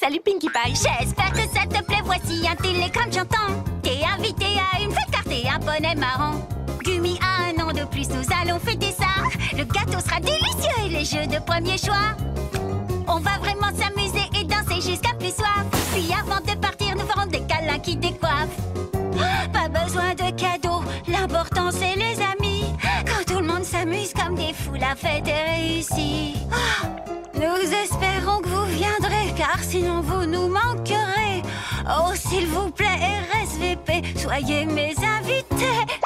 Salut Pinkie Pie. J'espère que ça te plaît, voici un télégramme chantant. T'es invité à une fête car t'es un bonnet marrant. Gummy a un an de plus, nous allons fêter ça. Le gâteau sera délicieux et les jeux de premier choix. On va vraiment s'amuser et danser jusqu'à plus soif. Puis avant de partir, nous ferons des câlins qui décoiffent. Pas besoin de cadeaux, l'important c'est les amis. Quand tout le monde s'amuse comme des fous, la fête est réussie. Nous espérons que vous viendrez, car sinon vous nous manquerez. Oh, s'il vous plaît, RSVP, soyez mes invités.